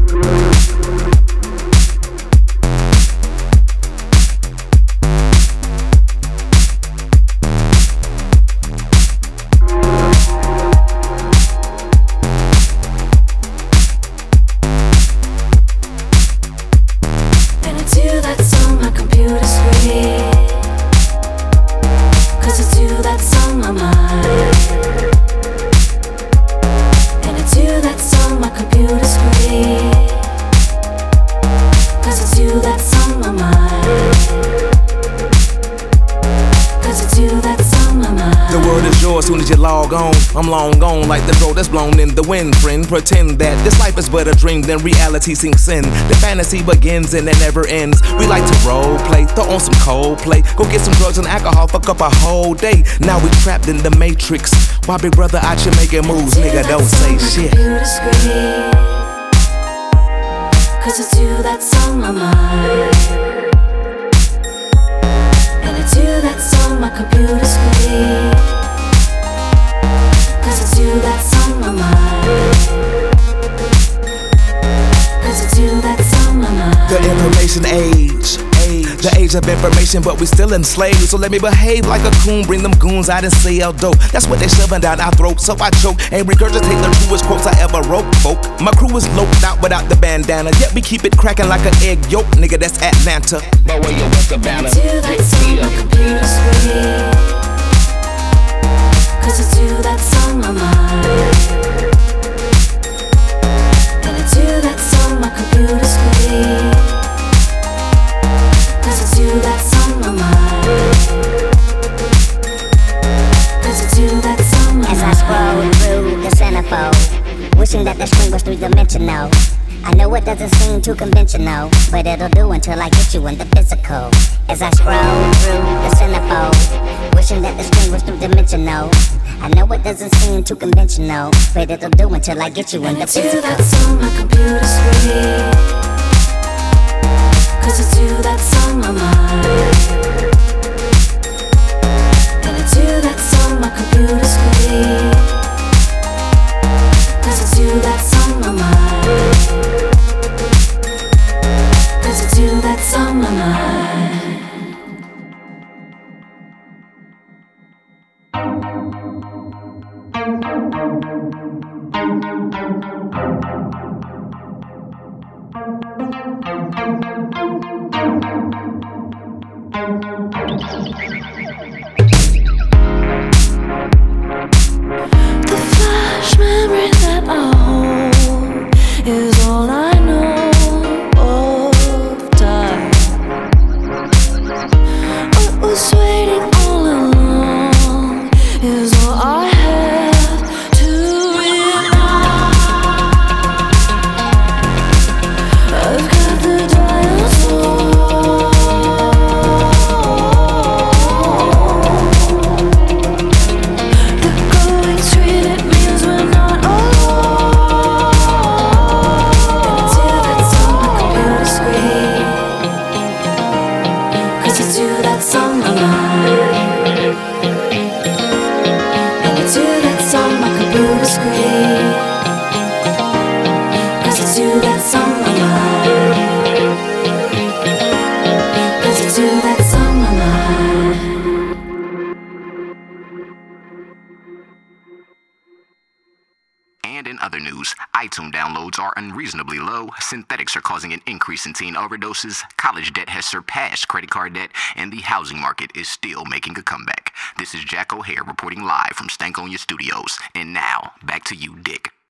Soon as you log on, I'm long gone like the throw that's blown in the wind, friend. Pretend that this life is but a dream, then reality sinks in. The fantasy begins and it never ends. We like to role play, throw on some Coldplay, go get some drugs and alcohol, fuck up a whole day. Now we trapped in the matrix. Why big brother out here making moves, nigga, don't say shit. Cause it's you that's on my mind, and it's you that's on my computer screen. Cause it's you that's on my mind. Cause it's you that's on my mind. The information age. The age of information, but we still enslaved. So let me behave like a coon, bring them goons out and sell dope. That's what they shoving down our throat, so I choke and regurgitate the truest quotes I ever wrote, folk. My crew is loped out without the bandana, yet we keep it cracking like an egg yolk, nigga, that's Atlanta. But where you what's the banner? It's you that's on my computer screen. Cause it's you that's on my mind, and it's you that's on my computer screen. Cause it's you that's on my mind. Cause it's you that's on my mind. As I scroll through the centerfold, wishing that the screen was three-dimensional. I know it doesn't seem too conventional, but it'll do until I get you in the physical. As I scroll through the centerfold, wishing that the screen was three-dimensional. I know it doesn't seem too conventional, but it'll do until I get you in the physical. And it's you that's on my computer screen. Cause it's you that's on my mind, and it's you that's on my computer screen. Cause it's you that's on my mind. Cause it's you that's on my mind. The flash memory that I hold is all I know of time. What was waiting all along is all I have to realize. I've got the dinosaur. And in other news, iTunes downloads are unreasonably low, synthetics are causing an increase in teen overdoses, college debt has surpassed credit card debt, and the housing market is still making a comeback. This is Jack O'Hare reporting live from Stankonia Studios. And now, back to you, Dick.